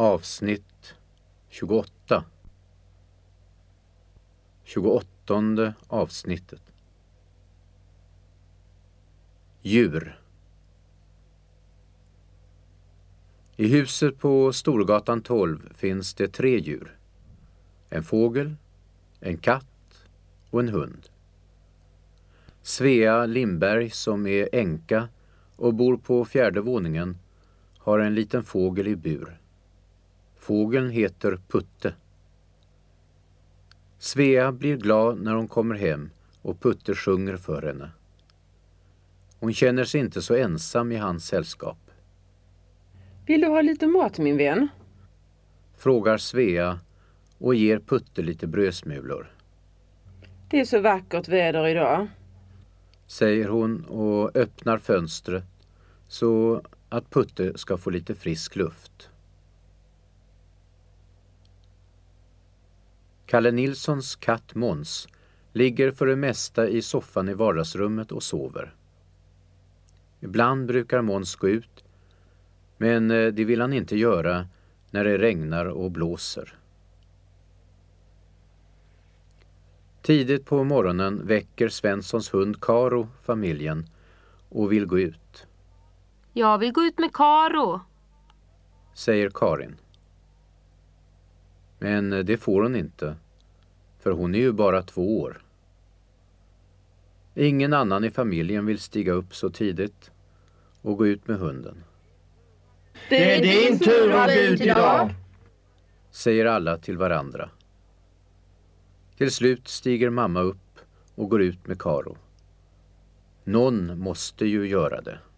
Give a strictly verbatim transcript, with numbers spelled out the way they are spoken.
Avsnitt tjugoåtta. Tjugoåttonde avsnittet. Djur. I huset på Storgatan tolv finns det tre djur. En fågel, en katt och en hund. Svea Lindberg, som är änka och bor på fjärde våningen, har en liten fågel i bur. Fågeln heter Putte. Svea blir glad när hon kommer hem och Putte sjunger för henne. Hon känner sig inte så ensam i hans sällskap. Vill du ha lite mat, min vän? Frågar Svea och ger Putte lite brödsmulor. Det är så vackert väder idag. Säger hon och öppnar fönstret så att Putte ska få lite frisk luft. Kalle Nilssons katt Måns ligger för det mesta i soffan i vardagsrummet och sover. Ibland brukar Måns gå ut, men det vill han inte göra när det regnar och blåser. Tidigt på morgonen väcker Svenssons hund Karo familjen och vill gå ut. Jag vill gå ut med Karo, säger Karin. Men det får hon inte, för hon är ju bara två år. Ingen annan i familjen vill stiga upp så tidigt och gå ut med hunden. Det är din tur att gå ut idag, säger alla till varandra. Till slut stiger mamma upp och går ut med Karo. Någon måste ju göra det.